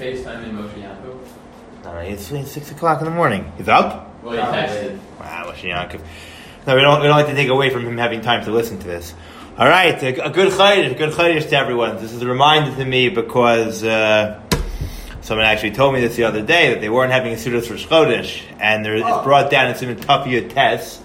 FaceTiming Moshe Yaakov? No, it's 6 o'clock in the morning. He's up? Well, he texted. Wow, Moshe Yaakov. No, we don't like to take away from him having time to listen to this. All right, a good Chodesh to everyone. This is a reminder to me because someone actually told me this the other day that they weren't having a Seudas for Chodesh, and it's brought down in Simon Tafiyah Tes.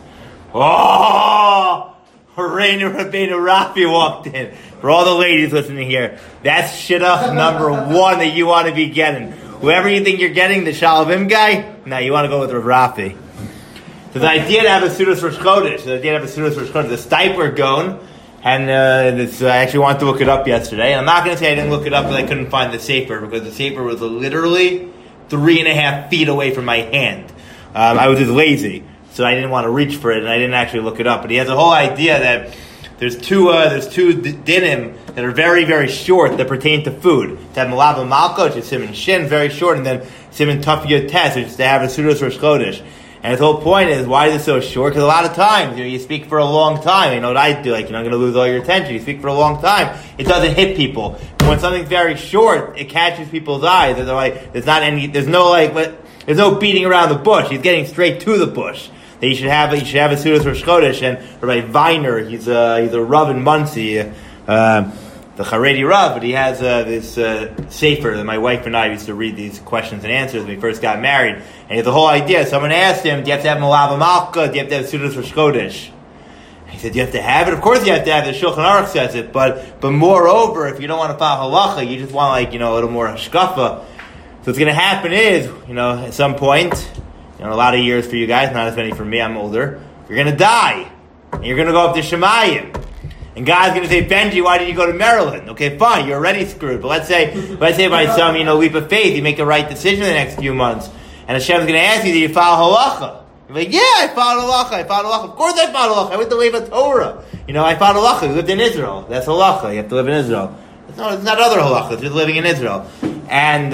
Oh! Horeinu Rabbeinu Rafi walked in. For all the ladies listening here, that's shidduch number one that you want to be getting. Whoever you think you're getting, the Shalavim guy, no, you want to go with Rav Rafi. So the idea to have a Seudas for Chodesh, the Stipler Gon, and I actually wanted to look it up yesterday. And I'm not going to say I didn't look it up because I couldn't find the Sefer, because the Sefer was literally 3.5 feet away from my hand. I was just lazy, so I didn't want to reach for it, and I didn't actually look it up. But he has a whole idea that there's two dinim that are very, very short that pertain to food. To have Malava Malka, which is Siman Shin, very short, and then Siman Tafiyah Tes, which is to have a Seudas Rosh Chodesh. And his whole point is, why is it so short? Because a lot of times, you speak for a long time. You know what I do? I'm going to lose all your attention. You speak for a long time. It doesn't hit people. But when something's very short, it catches people's eyes. There's no beating around the bush. He's getting straight to the bush. That you should have a Seudas Rosh Chodesh. And Rabbi Viner, he's a Rav in Muncie, the Haredi Rav, but he has this sefer that my wife and I used to read these questions and answers when we first got married. And he has the whole idea. Someone asked him, do you have to have Malava Malka? Do you have to have Seudas Rosh Chodesh? And he said, do you have to have it? Of course you have to have it. The Shulchan Aruch says it. But moreover, if you don't want to follow halacha, you just want a little more hashkafa. So what's going to happen is, at some point, a lot of years for you guys, not as many for me, I'm older, you're going to die. And you're going to go up to Shemayim. And God's going to say, Benji, why did you go to Maryland? Okay, fine, you're already screwed. But let's say by some, leap of faith, you make a right decision in the next few months. And Hashem's going to ask you, did you follow halacha? You're like, yeah, I followed halacha. Of course I followed halacha. I went to live in Torah. I followed halacha. We lived in Israel. That's halacha. You have to live in Israel. It's not other halacha. It's just living in Israel. And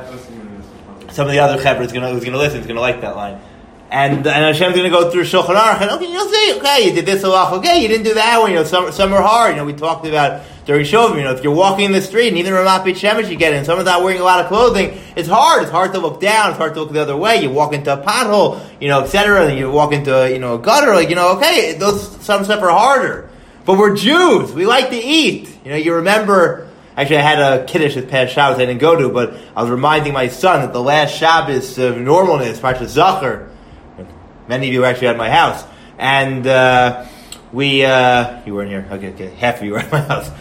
some of the other chevra who's going to listen is going to like that line. And Hashem's going to go through Shulchan Aruch, and you'll see, okay, you did this halacha, okay, you didn't do that one, some are hard, we talked about during Shovim, if you're walking in the street, and even Ramat Beit Shemesh you get in, someone's not wearing a lot of clothing, it's hard to look down, it's hard to look the other way, you walk into a pothole, etc., and you walk into a gutter, okay, some stuff are harder, but we're Jews, we like to eat, you remember. Actually, I had a kiddush this past Shabbos I didn't go to, but I was reminding my son that the last Shabbos of normalness, Parshas Zachor, many of you were actually at my house, and you weren't here. Okay, half of you were at my house,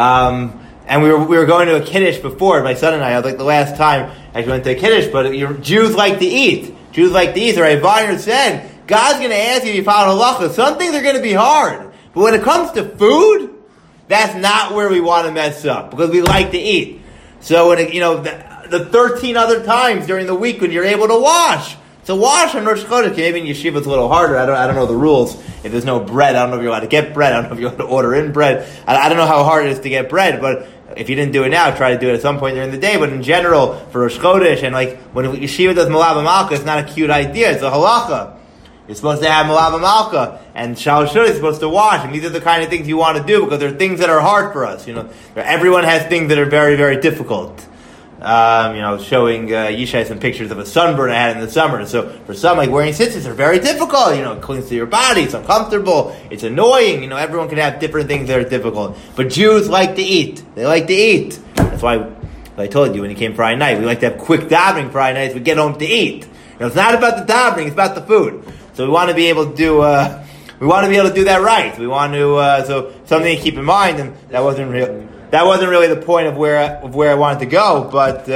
and we were going to a kiddush before. My son and I was the last time I went to a kiddush. But Jews like to eat. The Rabbi Viner said God's going to ask you if you follow halacha. Some things are going to be hard, but when it comes to food, that's not where we want to mess up because we like to eat. So when the 13 other times during the week when you're able to wash. So wash on Rosh Chodesh. Maybe in yeshiva it's a little harder. I don't know the rules. If there's no bread, I don't know if you're allowed to get bread. I don't know if you're allowed to order in bread. I don't know how hard it is to get bread. But if you didn't do it now, try to do it at some point during the day. But in general, for Rosh Chodesh, and when yeshiva does Malava Malka, it's not a cute idea. It's a halacha. You're supposed to have Malava Malka, and Shal Shud is supposed to wash. And these are the kind of things you want to do because they're things that are hard for us. Everyone has things that are very, very difficult. Showing Yishai some pictures of a sunburn I had in the summer. So for some, wearing tzitzis are very difficult. It clings to your body. It's uncomfortable. It's annoying. Everyone can have different things that are difficult. But Jews like to eat. They like to eat. That's why I told you when you came Friday night, we like to have quick davening Friday nights. We get home to eat. It's not about the davening. It's about the food. So we want to be able to do. We want to be able to do that right. We want to. So something to keep in mind, and that wasn't real. That wasn't really the point of where I wanted to go, but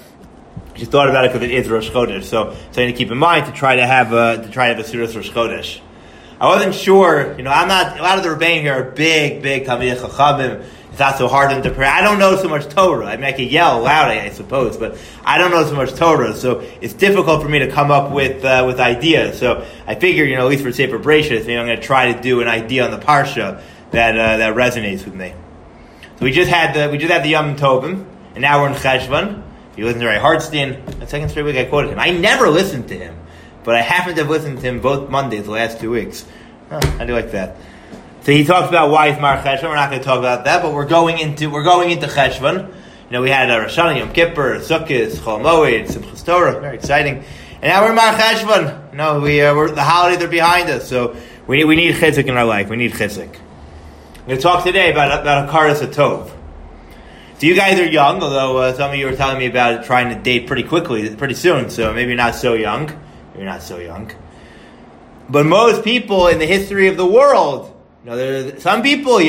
I just thought about it because it is Rosh Chodesh. So something to keep in mind to try to have a Seudas Rosh Chodesh. I wasn't sure. I'm not. A lot of the Rebbeim here are big Talmidei Chachamim. It's not so hard to pray. I don't know so much Torah. I could yell loud, I suppose, but I don't know so much Torah, so it's difficult for me to come up with ideas. So I figured, at least for Sefer Bereishis, maybe I'm going to try to do an idea on the parsha that resonates with me. So we just had the Yom Tovim, and now we're in Cheshvan. If you listen to Ray Hartstein, the second straight week I quoted him. I never listened to him, but I happen to have listened to him both Mondays the last 2 weeks. I do like that. So he talks about why it's Mar Cheshvan. We're not going to talk about that, but we're going into Cheshvan. we had Rosh Hashanah, Yom Kippur, Sukkot, Chol Moed, Simchas Torah, very exciting. And now we're in Mar Cheshvan. We're the holidays are behind us, so we need chizuk in our life. We need chizuk. I'm going to talk today about Hakaras HaTov. So you guys are young, although some of you were telling me about trying to date pretty soon, so maybe you're not so young. But most people in the history of the world, some people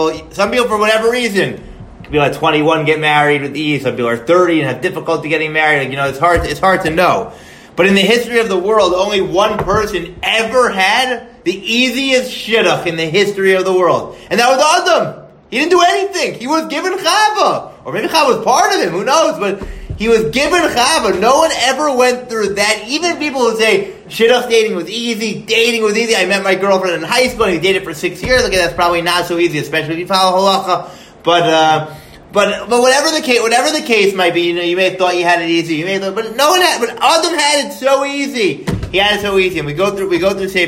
for whatever reason, could be like 21, get married with ease. Some people are 30 and have difficulty getting married. It's hard to know. But in the history of the world, only one person ever had the easiest shidduch in the history of the world. And that was Adam. He didn't do anything. He was given Chava. Or maybe Chava was part of him, who knows? But he was given Chava. No one ever went through that. Even people who say shidduch dating was easy, I met my girlfriend in high school and we dated for 6 years. Okay, that's probably not so easy, especially if you follow halacha. But whatever the case might be, you may have thought you had it easy. But no one had. But Adam had it so easy. He had it so easy, and we go through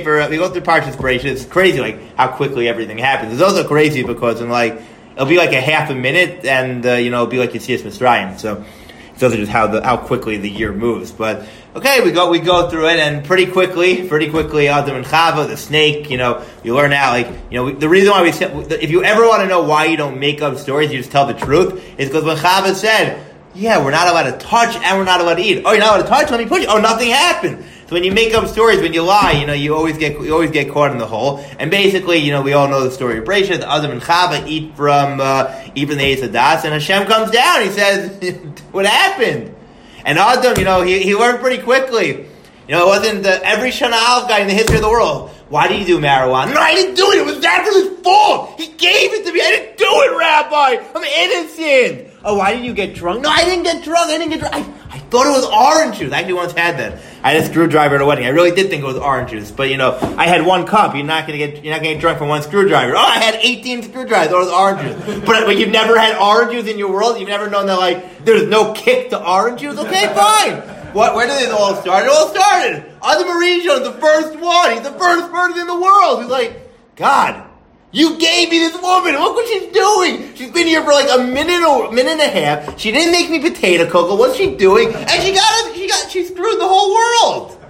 Parshas Bereishis. It's crazy, like how quickly everything happens. It's also crazy because it'll be like a half a minute, and it'll be like Yetzias Mitzrayim. So it's also just how quickly the year moves. But okay, we go through it, and pretty quickly, Adam and Chava, the snake. You learn out the reason why if you ever want to know why you don't make up stories, you just tell the truth. Is because when Chava said, "Yeah, we're not allowed to touch and we're not allowed to eat." Oh, you're not allowed to touch? Let me push you. Oh, nothing happened. So when you make up stories, when you lie, you always get caught in the hole. And basically, we all know the story of Bereishis. Adam and Chava eat from the Eitz Hadas, and Hashem comes down. He says, "What happened?" And Adam, he learned pretty quickly. It wasn't every Shana Aleph guy in the history of the world. Why did you do marijuana? No, I didn't do it. It was his fault. He gave it to me. I didn't do it, Rabbi. I'm innocent. Oh, why did you get drunk? No, I didn't get drunk. I thought it was orange juice. I actually once had that. I had a screwdriver at a wedding. I really did think it was orange juice. But, I had one cup. You're not going to get drunk from one screwdriver. Oh, I had 18 screwdrivers. I thought it was orange juice. But you've never had orange juice in your world? You've never known that, there's no kick to orange juice? Okay, fine. Where did this all start? It all started. Adam Arishon, the first one. He's the first person in the world. He's like, God, you gave me this woman. Look what she's doing. She's been here for like a minute and a half. She didn't make me potato cocoa. What's she doing? And she screwed the whole world.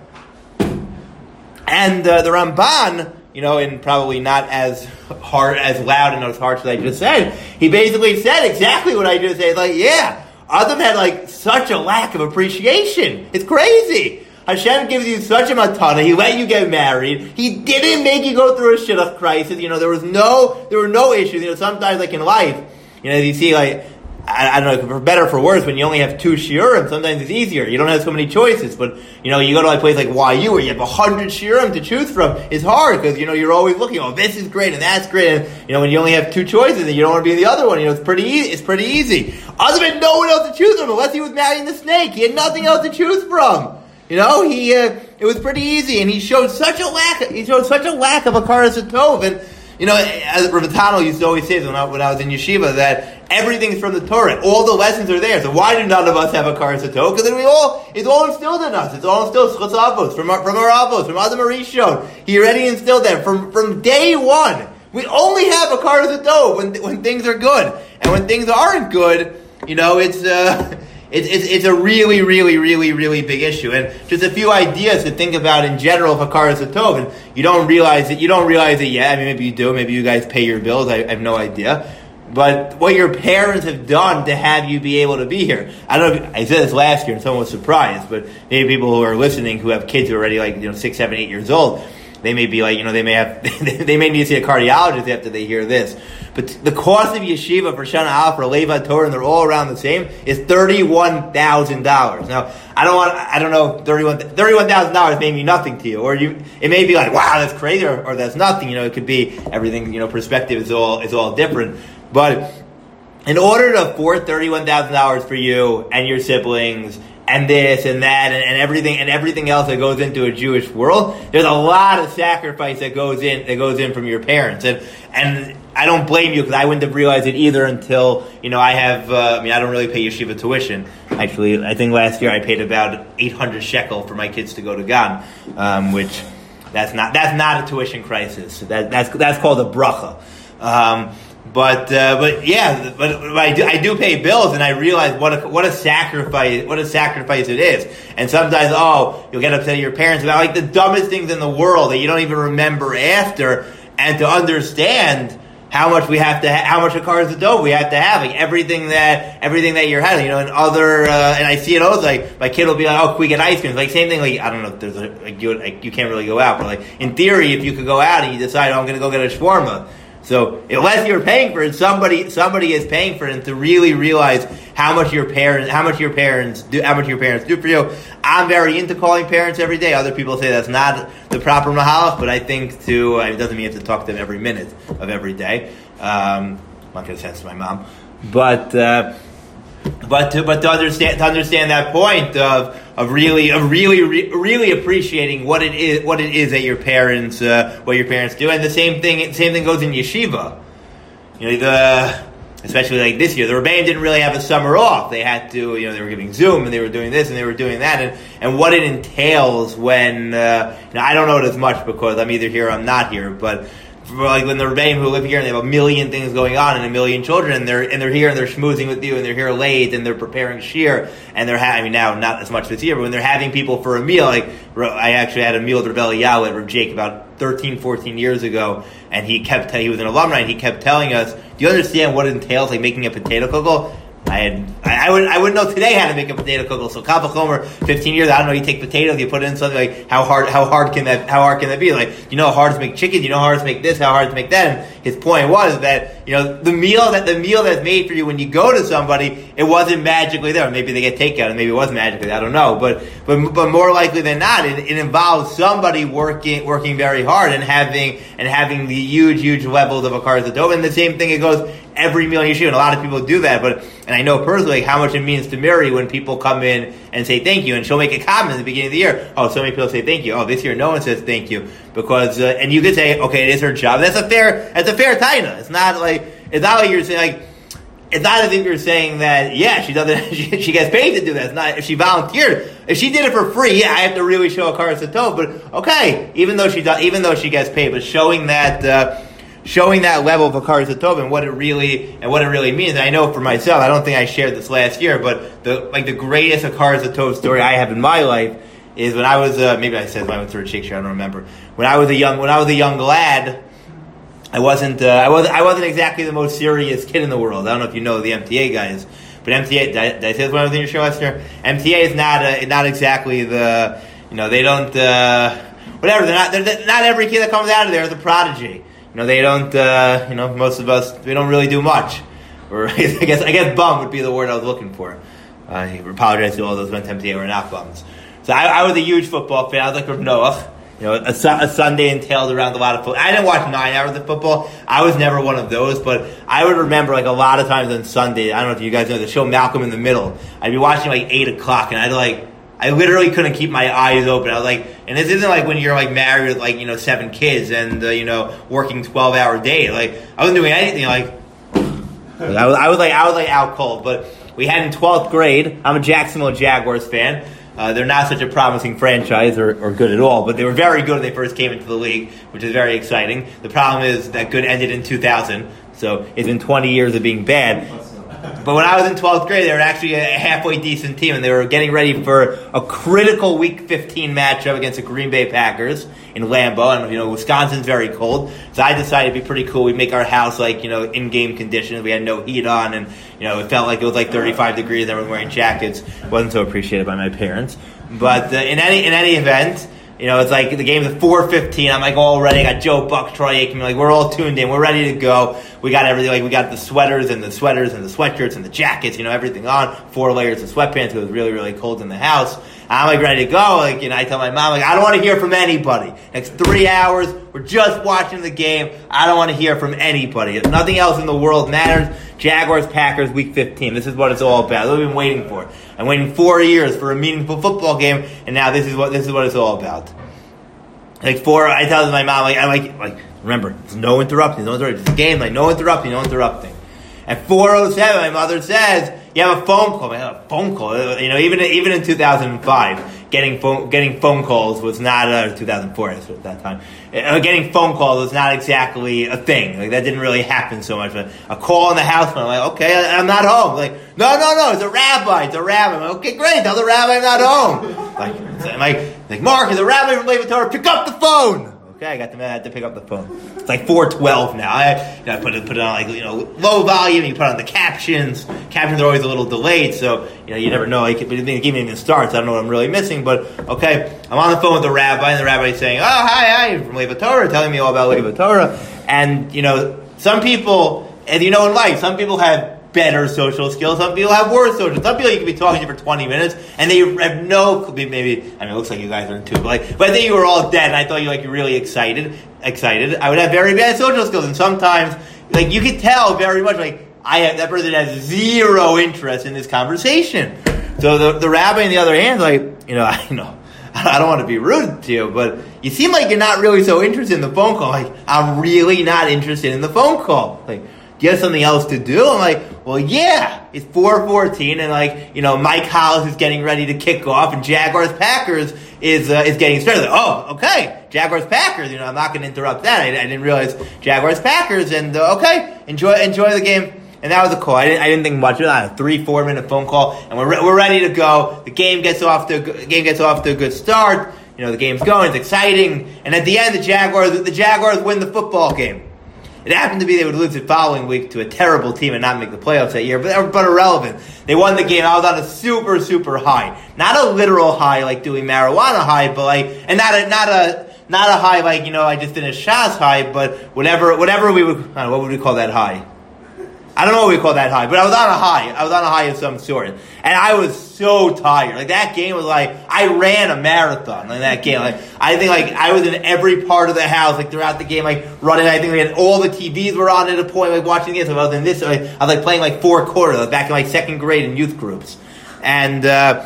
And the Ramban, and probably not as hard, as loud and as harsh as I just said, he basically said exactly what I just said. Like, yeah, Adam had such a lack of appreciation. It's crazy. Hashem gives you such a matana. He let you get married. He didn't make you go through a shidduch crisis. There were no issues. Sometimes in life, you see I don't know, for better or for worse, when you only have 2 shiurim, sometimes it's easier. You don't have so many choices. But, you go to a place like YU where you have 100 shiurim to choose from. It's hard because, you're always looking, this is great and that's great. And, when you only have 2 choices and you don't want to be the other one, it's pretty easy. Adam had no one else to choose from unless he was marrying the snake. He had nothing else to choose from. It was pretty easy, and he showed such a lack of Hakaras HaTov. And, as Rav Tano used to always say when I was in yeshiva, that everything's from the Torah. All the lessons are there. So why do none of us have Hakaras HaTov? Because it's all instilled in us. It's all instilled Schutz Avos, from our Avos, from Adam Arishon. He already instilled that from day one. We only have Hakaras HaTov when things are good. And when things aren't good, it's a really, really, really, really big issue. And just a few ideas to think about in general of Hakaras HaTov. And you don't realize it yet. I mean, maybe you do. Maybe you guys pay your bills. I have no idea. But what your parents have done to have you be able to be here. I don't know if I said this last year and someone was surprised, but maybe people who are listening who have kids who are already 6, 7, 8 years old, they may be they may need to see a cardiologist after they hear this. But the cost of yeshiva for Shana Aleph, for Levat Torah, and they're all around the same, is $31,000. Now, I don't know, $31,000 may mean nothing to you, or it may be like, wow, that's crazy, or that's nothing. It could be everything. Perspective is all different. But in order to afford $31,000 for you and your siblings, and this and that and everything else that goes into a Jewish world, there's a lot of sacrifice that goes in from your parents, and I don't blame you because I wouldn't have realized it either until I have. I don't really pay yeshiva tuition. Actually, I think last year I paid about 800 shekel for my kids to go to Gan, which that's not a tuition crisis. That's called a bracha. But I do pay bills, and I realize what a sacrifice it is. And sometimes, you'll get upset at your parents about like the dumbest things in the world that you don't even remember after, and to understand how much we have to, how much a car is a dope we have to have, like everything that you're having, and other, and I see it always, like my kid will be like, can we get ice cream? Like same thing, like I don't know if there's you can't really go out, but like in theory, if you could go out and you decide, I'm going to go get a shawarma. So unless you're paying for it, somebody is paying for it, and to really realize how much your parents do for you. I'm very into calling parents every day. Other people say that's not the proper mahalach, but I think it doesn't mean you have to talk to them every minute of every day. I'm not going to sense my mom, but to understand that point of really appreciating what it is that your parents do, and the same thing goes in yeshiva. Especially like this year, the Rebbeim didn't really have a summer off. They had to, they were giving Zoom, and they were doing this, and they were doing that, and what it entails when I don't know it as much because I'm either here or I'm not here, but. Like when the Rebbeim who live here and they have a million things going on and a million children, and they're here and they're schmoozing with you and they're here late and they're preparing shir and they're having, now not as much this year, but when they're having people for a meal, like I actually had a meal with Rebbe Eliyahu at Reb Jake about 13, 14 years ago, and he was an alumni, and he kept telling us, do you understand what it entails, like making a potato kugel? I wouldn't know today how to make a potato kugel. So Kal Vachomer, 15 years, I don't know, you take potatoes, you put it in something, like how hard can that be? Like, how hard to make chicken, how hard to make this, how hard to make that. And his point was that, the meal that's made for you when you go to somebody, it wasn't magically there. Maybe they get takeout and maybe it was magically there, I don't know. But more likely than not, it involves somebody working very hard and having the huge levels of a Karas HaTov. And the same thing, it goes every meal you shoot, and a lot of people do that, and I know personally how much it means to Mary when people come in and say thank you, and she'll make a comment at the beginning of the year, so many people say thank you, this year no one says thank you, because, and you could say, okay, it is her job, that's a fair taina, it's not like you're saying, like, it's not as if you're saying that, she doesn't, she gets paid to do that. It's not, if she volunteered, if she did it for free, I have to really show a Karas HaTov, but okay, even though she gets paid, but showing that level of a Karas HaTov and what it really means. And I know for myself, I don't think I shared this last year, but the greatest Karas HaTov story I have in my life is when I was maybe I said when I went through a Shakespeare, I don't remember. When I was a young lad, I wasn't exactly the most serious kid in the world. I don't know if you know the MTA guys, but MTA, did I say this when I was in your show last year? MTA is not exactly the, they don't whatever. They're not every kid that comes out of there is a prodigy. They don't, most of us, we don't really do much. Or, I guess bum would be the word I was looking for. I apologize to all those who went to MTA who are not bums. So I was a huge football fan. I was like Rav Noach. A Sunday entailed around a lot of football. I didn't watch 9 hours of football. I was never one of those, but I would remember like a lot of times on Sunday, I don't know if you guys know the show Malcolm in the Middle. I'd be watching like 8 o'clock, and I literally couldn't keep my eyes open. I was like, and this isn't like when you're like married with like, 7 kids and, working 12-hour days. Like, I wasn't doing anything like, I was like out cold. But we had in 12th grade, I'm a Jacksonville Jaguars fan. They're not such a promising franchise or good at all, but they were very good when they first came into the league, which is very exciting. The problem is that good ended in 2000, so it's been 20 years of being bad. But when I was in 12th grade, they were actually a halfway decent team, and they were getting ready for a critical Week 15 matchup against the Green Bay Packers in Lambeau. And, Wisconsin's very cold, so I decided it'd be pretty cool. We'd make our house, like, in-game conditions. We had no heat on, and, it felt like it was like 35 degrees. Everyone wearing jackets. Wasn't so appreciated by my parents. But in any event, it's like the game's at 4:15. I'm like all ready. I got Joe Buck, Troy Aikman. Like we're all tuned in. We're ready to go. We got everything. Like we got the sweaters and the sweatshirts and the jackets. Everything on. 4 layers of sweatpants. It was really, really cold in the house. I'm like ready to go. Like I tell my mom, like I don't want to hear from anybody. Next 3 hours, we're just watching the game. I don't want to hear from anybody. Nothing else in the world matters. Jaguars, Packers, Week 15. This is what it's all about. That's what I've been waiting for. I'm waiting 4 years for a meaningful football game, and now this is what it's all about. I tell my mom, like remember, there's no interrupting. It's a game, like no interrupting. At 4:07, my mother says, "You have a phone call." I have a phone call. Even in 2005, getting phone calls was not 2004 at that time. Getting phone calls was not exactly a thing. Like that didn't really happen so much. But a call in the house, I'm like, okay, I'm not home. Like, no, it's a rabbi. I'm like, okay, great. Tell the rabbi I'm not home. Like Mark, is a rabbi from Levi Torah? Pick up the phone. Okay, I had to pick up the phone. It's like 4:12 now. I put it on low volume. You put on the captions. Captions are always a little delayed, so you never know. But the game even starts. I don't know what I'm really missing. But okay, I'm on the phone with the rabbi, and the rabbi is saying, "Oh, hi, you're from Levi Torah," telling me all about Levi Torah. And some people, as you know in life, some people have better social skills. Some people have worse social. Some people you can be talking to for 20 minutes and they have no. Maybe it looks like you guys aren't too. But I think you were all dead, and I thought you were really excited. I would have very bad social skills, and sometimes you could tell very much that person has zero interest in this conversation. So the rabbi, on the other hand, I know. I don't want to be rude to you, but you seem like you're not really so interested in the phone call. I'm really not interested in the phone call. Do you have something else to do? I'm like, well, yeah, it's 4:14, and Mike Hollis is getting ready to kick off, and Jaguars Packers is getting started. Oh, okay, Jaguars Packers. I'm not going to interrupt that. I didn't realize Jaguars Packers, and okay, enjoy the game. And that was a call. I didn't think much of that. A 3-4 minute phone call, and we're ready to go. The game gets off to a good start. The game's going. It's exciting, and at the end, the Jaguars win the football game. It happened to be they would lose the following week to a terrible team and not make the playoffs that year, but irrelevant. They won the game. I was on a super, super high. Not a literal high like doing marijuana high, but and not a high like, I just finished Shas high, but whatever we would, I don't know, what would we call that high? I don't know what we call that high, but I was on a high. I was on a high of some sort. And I was so tired. That game was I ran a marathon in that game. I think I was in every part of the house, throughout the game, running. I think we had all the TVs were on at a point, watching this. I was in this. I was playing 4 quarters. Back in second grade in youth groups. And,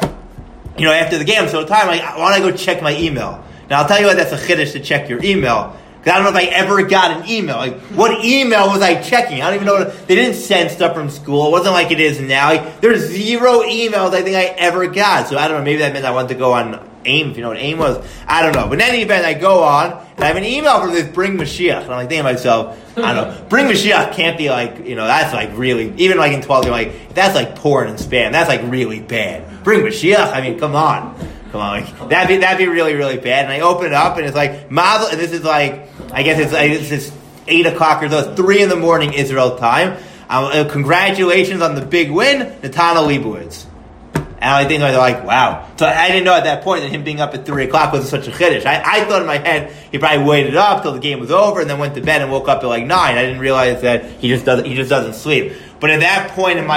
after the game, I'm so tired. I want to go check my email. Now, I'll tell you what, that's a chiddush to check your email. I don't know if I ever got an email. What email was I checking? I don't even know. They didn't send stuff from school. It wasn't like it is now. There's 0 emails I think I ever got. So I don't know. Maybe that meant I wanted to go on AIM, if you know what AIM was. I don't know. But in any event, I go on, and I have an email from this Bring Mashiach. And I'm thinking to myself, I don't know. Bring Mashiach can't be that's really, even in 12, that's porn and spam. That's really bad. Bring Mashiach? Come on. That'd be really, really bad. And I open it up, and it's Mazel, and this is I guess it's 8 o'clock or so. It's 3 in the morning Israel time. Congratulations on the big win, Natana Leibowitz. And I think wow. So I didn't know at that point that him being up at 3 o'clock was such a chiddush. I thought in my head he probably waited up till the game was over and then went to bed and woke up at 9. I didn't realize that he just doesn't sleep. But at that point in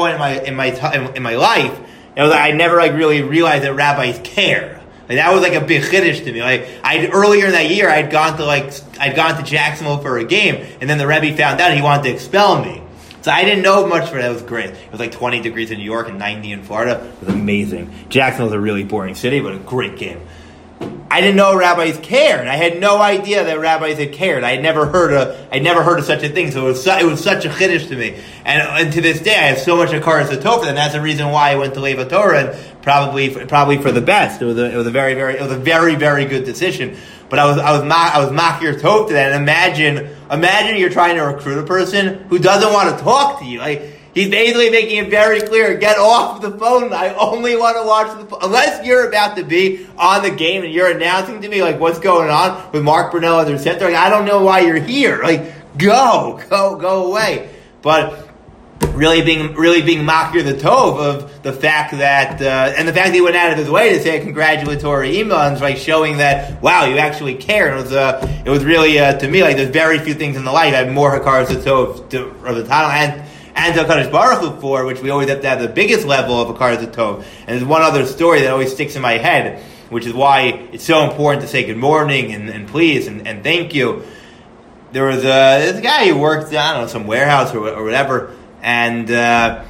my life, I never really realized that rabbis care. That was a big chiddush to me. Earlier in that year, I'd gone to Jacksonville for a game, and then the Rebbe found out he wanted to expel me. So I didn't know much for that. It was great. It was 20 degrees in New York and 90 in Florida. It was amazing. Jacksonville's a really boring city, but a great game. I didn't know rabbis cared. I had no idea that rabbis had cared. I'd never heard of such a thing. So it was such a chiddush to me. And to this day, I have so much hakaras hatov, and that's the reason why I went to Levi Torah, and probably for the best. It was a very, very, very good decision. But I was makir tov to that. And imagine you're trying to recruit a person who doesn't want to talk to you. He's basically making it very clear, get off the phone. I only want to watch the phone. Unless you're about to be on the game and you're announcing to me, what's going on with Mark Brunell at their center. I don't know why you're here. Go away. But really being makir the tov of the fact that, and the fact that he went out of his way to say a congratulatory email and showing that, wow, you actually care. And it was really, to me, there's very few things in the life I have more hakaras hatov of the title and to HaKadosh Baruch Hu for, which we always have to have the biggest level of hakaras hatov. And there's one other story that always sticks in my head, which is why it's so important to say good morning and please and thank you. There was this guy who worked, I don't know, some warehouse or whatever, and a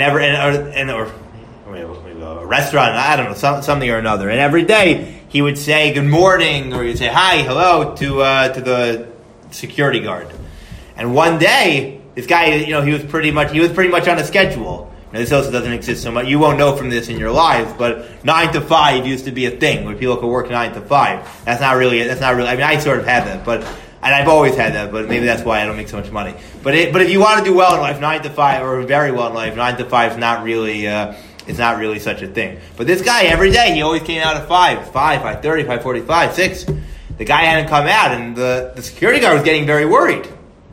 restaurant, I don't know, something or another. And every day he would say good morning, or he'd say hi, hello to the security guard. And one day, this guy, he was pretty much on a schedule. Now, this also doesn't exist so much. You won't know from this in your lives, but 9 to 5 used to be a thing where people could work 9 to 5. That's not really. I mean, I sort of had that, and I've always had that, but maybe that's why I don't make so much money. But if you want to do well in life, 9 to 5, or very well in life, 9 to 5 is not really. It's not really such a thing. But this guy, every day, he always came out at 5, 5:30, 5:45, 6. The guy hadn't come out, and the security guard was getting very worried.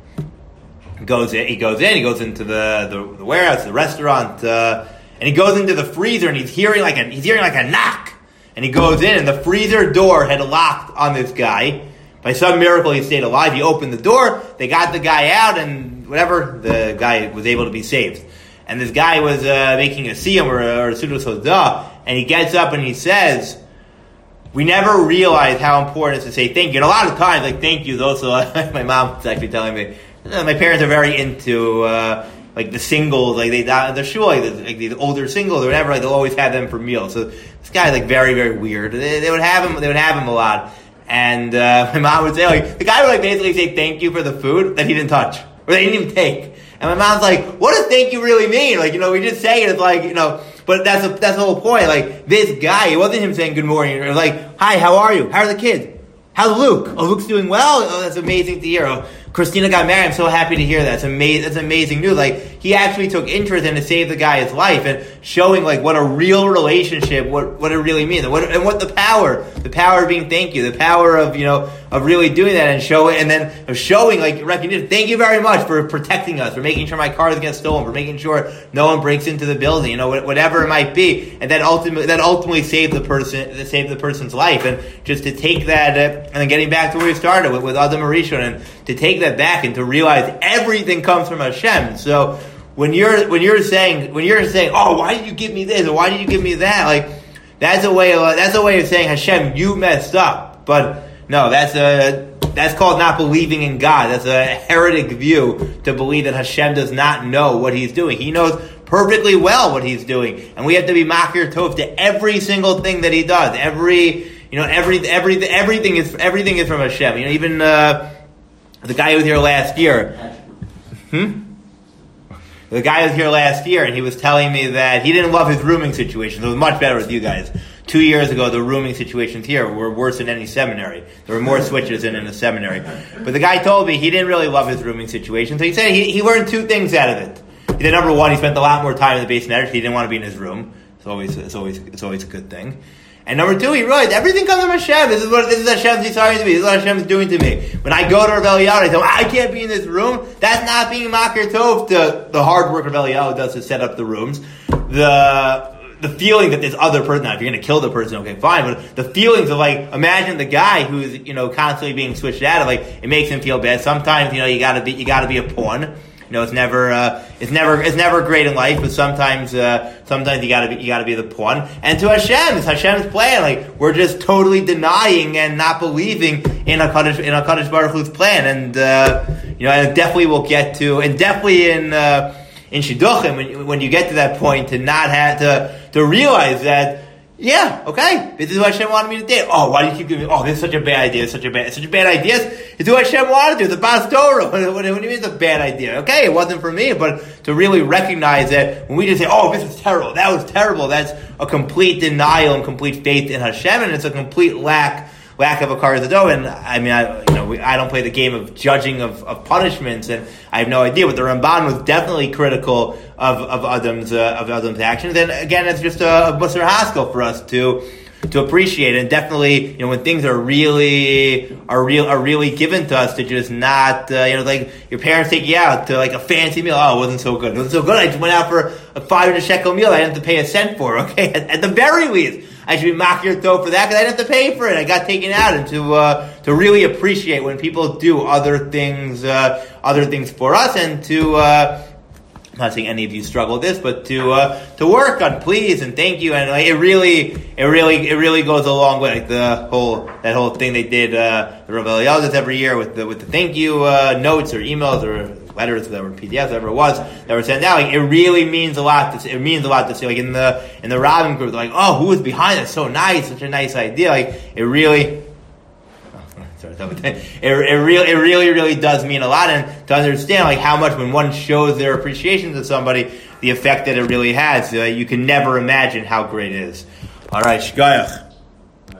He goes into the warehouse, the restaurant, and he goes into the freezer, and he's hearing like a knock. And he goes in, and the freezer door had locked on this guy. By some miracle, he stayed alive. He opened the door. They got the guy out, and whatever, the guy was able to be saved. And this guy was making a siyum or a sudas hodah, and he gets up and he says, "We never realize how important it is to say thank you." And a lot of times, like thank you is also, my mom was actually telling me, my parents are very into like the singles, like the shul, like the older singles or whatever. Like they'll always have them for meals. So this guy's like very, very weird. They would have him. They would have him a lot. And my mom would say, like the guy would like basically say thank you for the food that he didn't touch or that he didn't even take. And my mom's like, what does thank you really mean? Like, we just say it, it's like, but that's the whole point. Like, this guy, it wasn't him saying good morning. It was like, hi, how are you? How are the kids? How's Luke? Oh, Luke's doing well? Oh, that's amazing to hear. Oh, Christina got married. I'm so happy to hear that. That's amazing news. Like, he actually took interest in to save the guy's life and showing, like, what a real relationship, what it really means. And what the power of being thank you, the power of, of really doing that and showing, like, recognition. Thank you very much for protecting us, for making sure my car doesn't get stolen, for making sure no one breaks into the building, whatever it might be. And that ultimately saved the person's life. And just to take that, and then getting back to where we started with Adam Arishon, and to take that back and to realize everything comes from Hashem. So when you're saying, oh, why did you give me this or why did you give me that? Like that's a way of saying, Hashem, you messed up. But no, that's called not believing in God. That's a heretic view to believe that Hashem does not know what He's doing. He knows perfectly well what He's doing, and we have to be makir tov to every single thing that He does. Everything is from Hashem. Even the guy who was here last year. The guy was here last year, and he was telling me that he didn't love his rooming situation. It was much better with you guys. 2 years ago, the rooming situations here were worse than any seminary. There were more switches in a seminary. But the guy told me he didn't really love his rooming situation. So he said he learned 2 things out of it. He said, number one, he spent a lot more time in the basement. He didn't want to be in his room. It's always a good thing. And number 2, he realized everything comes from Hashem. This is Hashem's deciding to me. This is what Hashem is doing to me. When I go to Rav Eliyahu, I say, I can't be in this room. That's not being makir tov to the hard work Rav Eliyahu does to set up the rooms. The feeling that this other person, now if you're going to kill the person, okay, fine, but the feelings of like, imagine the guy who's, constantly being switched out of, like, it makes him feel bad. Sometimes, you gotta be a pawn. It's never great in life, but sometimes you gotta be the pawn. And to Hashem, it's Hashem's plan. Like, we're just totally denying and not believing in HaKadosh Baruch Hu's plan. And, and definitely we'll get to, and definitely in Shidduchim, when you get to that point, to not have to realize that, yeah, okay, this is what Hashem wanted me to do. Oh, why do you keep giving me, this is such a bad idea, it's such a bad idea. It's what Hashem wanted to do, the Bas Torah. What do you mean it's a bad idea? Okay, it wasn't for me, but to really recognize that when we just say, this is terrible, that was terrible, that's a complete denial and complete faith in Hashem, and it's a complete lack of a karzado. And I mean, I don't play the game of judging of punishments, and I have no idea. But the Ramban was definitely critical of Adam's actions. And again, it's just a Musar Haskell for us to appreciate. And definitely, when things are really given to us, to just not, like your parents take you out to like a fancy meal. Oh, it wasn't so good. It wasn't so good. I just went out for a 500 shekel meal. I didn't have to pay a cent for. Okay, at the very least, I should be makir tov for that because I didn't have to pay for it. I got taken out, and to really appreciate when people do other things for us, and to I'm not saying any of you struggle with this, but to work on please and thank you, and like, it really goes a long way. Like that whole thing they did, the Rav Eliyahu does every year with the thank you notes or emails or letters that were PDFs, whatever it was, that were sent out. Like, it really means a lot. It means a lot to see. Like in the Rabbim group, they're like, who was behind it? So nice, such a nice idea. Like it really. It really does mean a lot, and to understand like how much when one shows their appreciation to somebody, the effect that it really has. You can never imagine how great it is. All right, shkoyach.